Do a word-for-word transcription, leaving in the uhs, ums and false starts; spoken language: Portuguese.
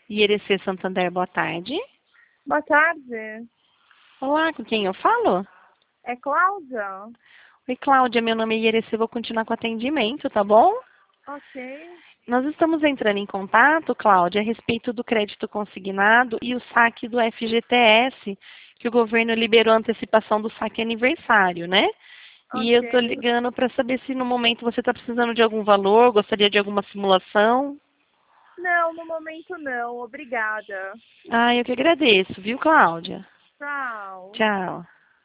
I R C Santander, boa tarde. Boa tarde. Olá, com quem eu falo? É Cláudia? Oi, Cláudia, meu nome é I R C, vou continuar com o atendimento, tá bom? Ok. Nós estamos entrando em contato, Cláudia, a respeito do crédito consignado e o saque do F G T S, que o governo liberou a antecipação do saque aniversário, né? E eu estou Ok. ligando para saber se no momento você está precisando de algum valor, gostaria de alguma simulação. Não, no momento não. Obrigada. Ah, eu que agradeço, viu, Cláudia? Tchau. Tchau.